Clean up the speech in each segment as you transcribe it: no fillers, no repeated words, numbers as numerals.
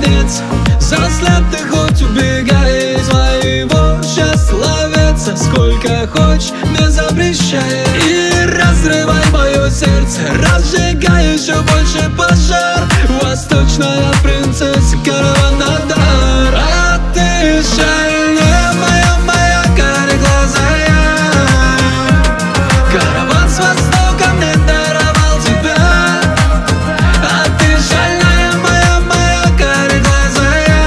границ. За след ты хоть убегай из моего счастливеца, сколько хочешь, не запрещай. И разрывай мое сердце, разжигай еще больше пожар. Восточная принцесса, караван-дар. А ты шальная моя кореглазая. Караван с востока мне даровал тебя. А ты шальная моя кореглазая.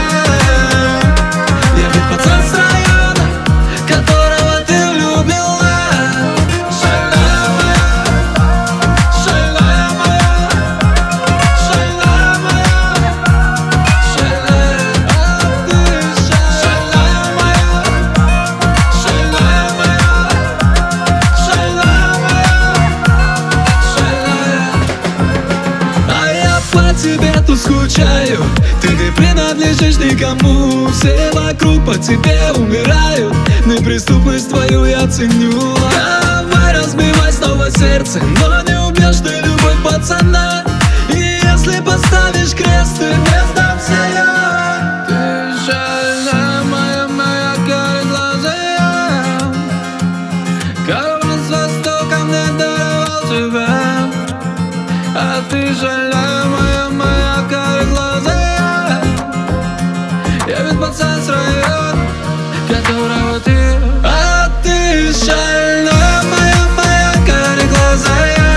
Я ведь пацан с района, которого ты любила. Шальная моя, шальная моя, шальная моя, шальная. А ты шальная моя, шальная моя, шальная моя, шальная. А я по тебе тут скучаю, ты не принадлежишь никому. Все вокруг по тебе умирают, неприступность твою я ценю. Давай разбивай снова сердце, но не убьешь ты любовь пацана. И если поставишь крест, ты не сдамся я. Ты шальная моя кореглазая. Караван с востока мне даровал тебя. А ты шальная моя кореглазая. Я ведь пацан с района, которого ты. А ты шальная моя кореглазая.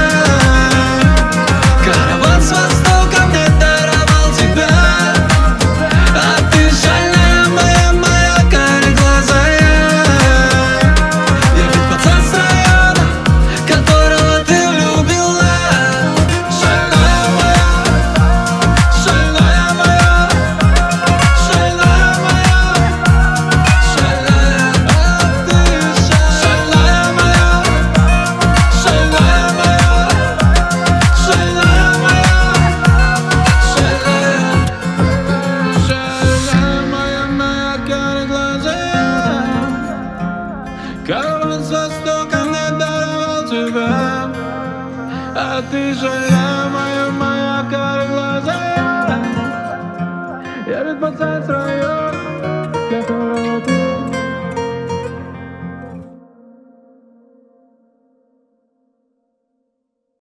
Караван с востока мне даровал тебя. А ты шальная моя кореглазая. Я ведь пацан с района, которого ты любила. Шальная моя, шальная моя, шальная моя, шальная. А ты шальная моя, шальная моя, шальная моя, шальная. Шальная моя кореглазая. Караван с востока мне даровал тебя. А ты шальная моя кореглазая. Я ведь пацан с